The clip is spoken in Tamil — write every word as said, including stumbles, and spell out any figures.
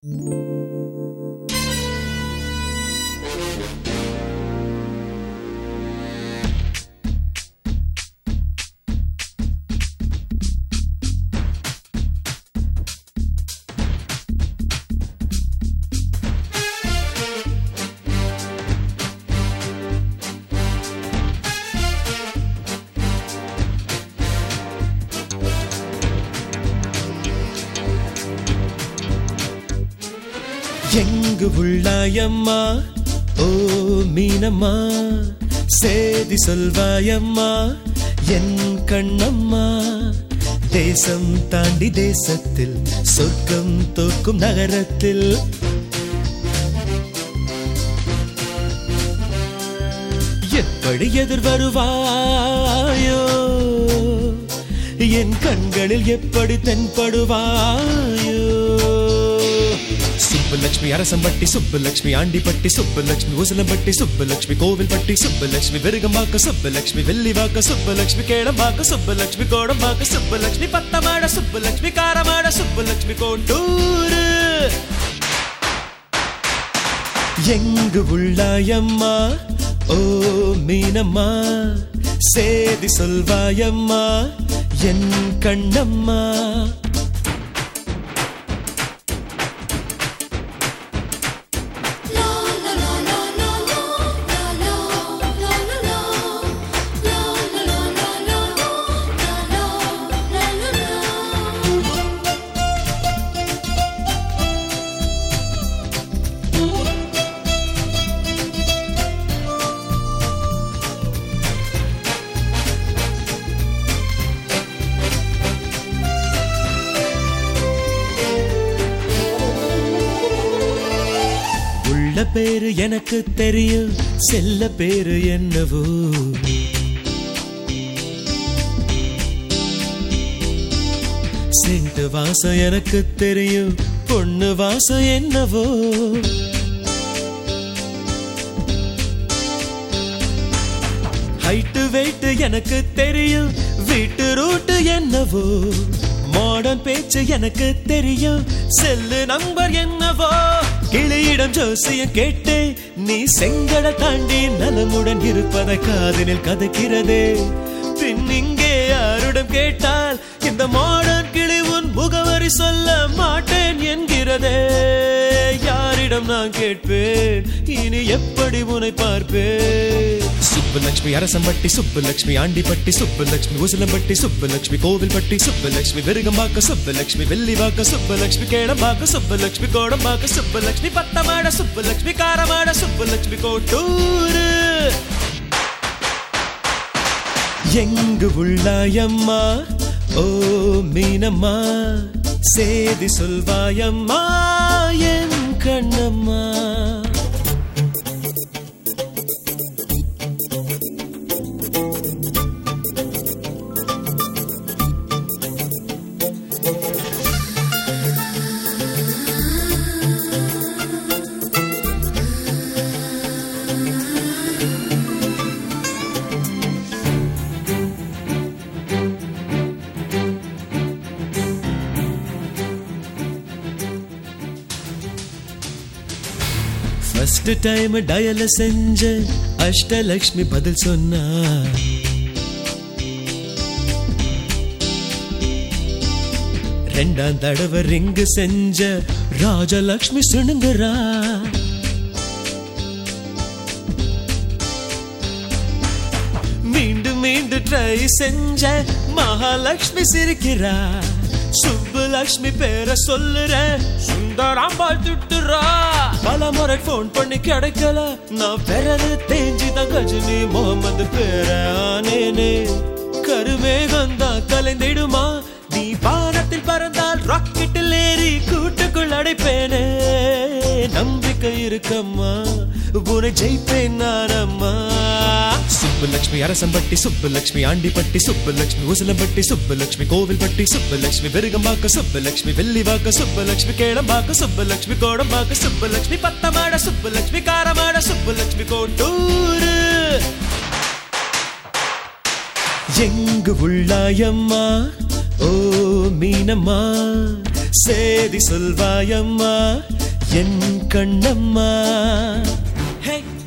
எங்கு உள்ளாயம்மா ஓ மீனம்மா, சேதி சொல்வாயம்மா என் கண்ணம்மா. தேசம் தாண்டி தேசத்தில், சொர்க்கம் தோக்கும் நகரத்தில் எப்படி எதிர் வருவாயோ, என் கண்களில் எப்படி தென்படுவாயோ. சுப்புலட்சுமி அரசம்பட்டி, சுப்புலட்சுமி ஆண்டிப்பட்டி, சுப்புலட்சுமி உசலம்பட்டி, சுப்புலட்சுமி கோவில்பட்டி, சுப்புலட்சுமி விருகம்பாக்க, சுப்புலட்சுமி வெள்ளிவாக்க, சுப்புலட்சுமி கேளம்பாக்க, சுப்புலட்சுமி கோடம்பாக்க, சுப்புலட்சுமி பத்தமாட, சுப்புலட்சுமி காரமாட, சுப்புலட்சுமி கோட்டூரு. எங்கு உள்ளாயம்மா ஓ மீனம்மா, சேதி சொல்வாயம்மா என் கண்ணம்மா. பேரு எனக்கு தெரியும், செல்ல பேரு என்னவோ. செண்டு வாசம் எனக்கு தெரியும், பொண்ணு வாசம் என்னவோ. ஹைட்டு வெயிட்டு எனக்கு தெரியும், வீட்டு ரூட்டு என்னவோ. மாடர்ன் பேச்சு எனக்கு தெரியும், செல்லு நம்பர் என்னவோ. கிளியிடம் ஜோசியம் கேட்டு நீ செங்கட தாண்டி நலமுடன் இருப்பதை காதினில் கதைக்கிறதே. பின் இங்கே யாருடன் கேட்டால் இந்த மாடர்ன் கிளி உன் முகவரி சொல்ல மாட்டேன் என்கிறதே. யாரிடம் நான் கேட்பேன், இனி எப்படி உன்னை பார்ப்பேன். சுப்புலட்சுமி அரசம்பட்டி, சுப்புலட்சுமி ஆண்டிப்பட்டி, சுப்புலட்சுமி உசலம்பட்டி, சுப்புலட்சுமி கோவில்பட்டி, சுப்புலட்சுமி விருகம்பாக்க, சுப்புலட்சுமி வெள்ளிவாக்க, சுப்புலட்சுமி கேளம்பாக்க, சுப்புலட்சுமி கோடம்பாக்க, சுப்புலட்சுமி பத்தமாட, சுப்புலட்சுமி காரமாட, சுப்புலட்சுமி கோட்டூரு. எங்கு உள்ளாயம்மா ஓ மீனம்மா, சேதி சொல்வாயம்மா என் கண்ணம்மா. ஃபர்ஸ்ட் டைம் டயல செஞ்ச அஷ்டலக்ஷ்மி பதில் சொன்னா. ரெண்டாம் தடவை ரிங்கு செஞ்ச ராஜலக்ஷ்மி சுணுங்குறா. மீண்டும் மீண்டும் ட்ரை செஞ்ச மகாலட்சுமி சிரிக்கிறா. சுப்புலட்சுமி பேரை சொல்லுற சுந்தராம்பாள் திட்டுறா. பல முறை போன் பண்ணி கிடைக்கல, நான் பிறகு தேஞ்சிதான் கஜினி முகமது பேர ஆனேனே. கருமேகம் தான் கலைந்திடுமா, நீ வானத்தில் பறந்தால் ராக்கெட்டில் ஏறி கூட்டுக்குள் அடைப்பேனே. நம்பிக்கை இருக்கம்மா, உன்னை ஜெயிப்பேன் நானம்மா. சுப்புலட்சுமி அரசம்பட்டி, சுப்புலட்சுமி ஆண்டிப்பட்டி, சுப்புலட்சுமி உசலம்பட்டி, சுப்புலட்சுமி கோவில்பட்டி, சுப்புலட்சுமி விருகம்பாக்க, சுப்புலட்சுமி வெள்ளிவாக்க, சுப்புலட்சுமி கேளம்பாக்க, சுப்புலட்சுமி கோடம்பாக்க, சுப்புலட்சுமி பத்தமாட, சுப்புலட்சுமி காரமாட, சுப்புலட்சுமி கோட்டூரு. எங்கு உள்ளாயம்மா ஓ மீனம்மா, சேதி சொல்வாயம்மா என் கண்ணம்மா. Hey